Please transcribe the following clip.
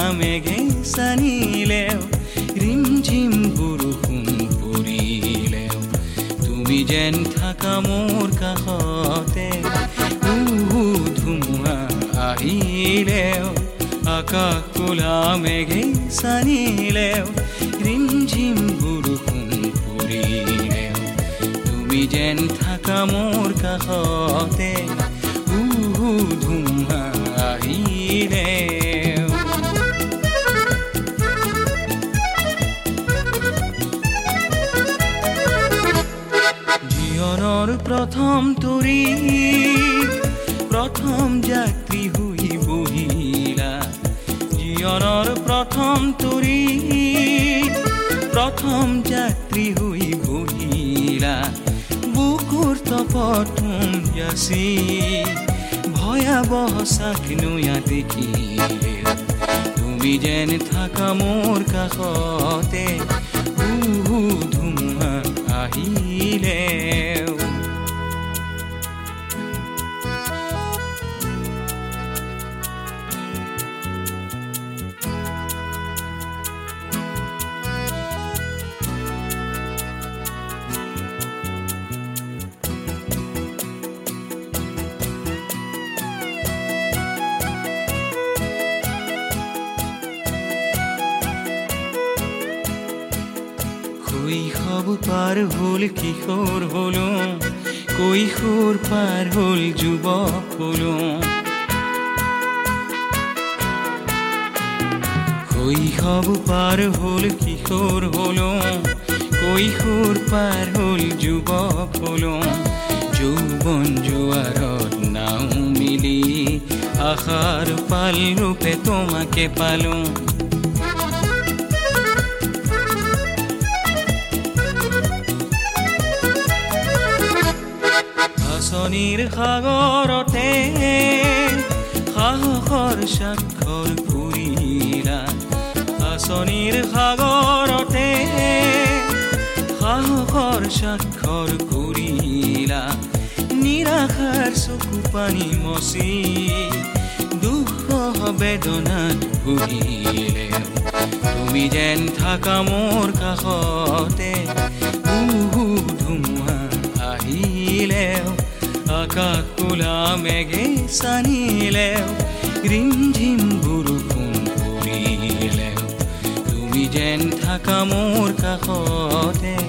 মেঘে সানিলেও ৰিমঝিম বৰষুণ পৰিলেও তুমি যেন থাকা মোৰ কাষতে ধুমুহা আহিলেও আকাশ কোলা মেঘে সানিলেও ৰিমঝিম বৰষুণ পৰিলেও তুমি যেন থাকা মোৰ কাষতে ধুমুহা আহিলেও জীৱনৰ প্ৰথম তৰি প্ৰথম যাত্ৰী হৈ বহিলা জীৱনৰ প্ৰথম তৰি প্ৰথম যাত্ৰী হৈ বহিলা বুকুৰ তপথুম যাচি ভয়াবহ চাকনুয়া দেখিলে তুমি যেন থাকা মোৰ কাষতে ধুমুহা আহিলেও কৈশোৰ পাৰ হ'ল কিশোৰ হলো কৈশোৰ পাৰ হ'ল যুৱক হলো কৈশোৰ পাৰ হ'ল কিশোৰ হলো কৈশোৰ পাৰ হ'ল যুৱক হলো যৌৱন জোৱাৰত নাও মিলি আশাৰ পাল ৰূপে তোমাকে পালো আঁচনিৰ সাগৰতে সাহসৰ স্বাক্ষৰ কৰিলা আঁচনিৰ সাগৰতে সাহসৰ স্বাক্ষৰ কৰিলা নিৰাশাৰ চকু পানী মচি দুখ বেদনাত ভুগিলে তুমি যেন থাকা মোৰ কাষতে ধুমুহা আহিলেও আকাশ কোলা মেঘে সানিলেও ৰিমঝিম বৰষুণ পৰিলেও তুমি যেন থাকা মোৰ কাষতে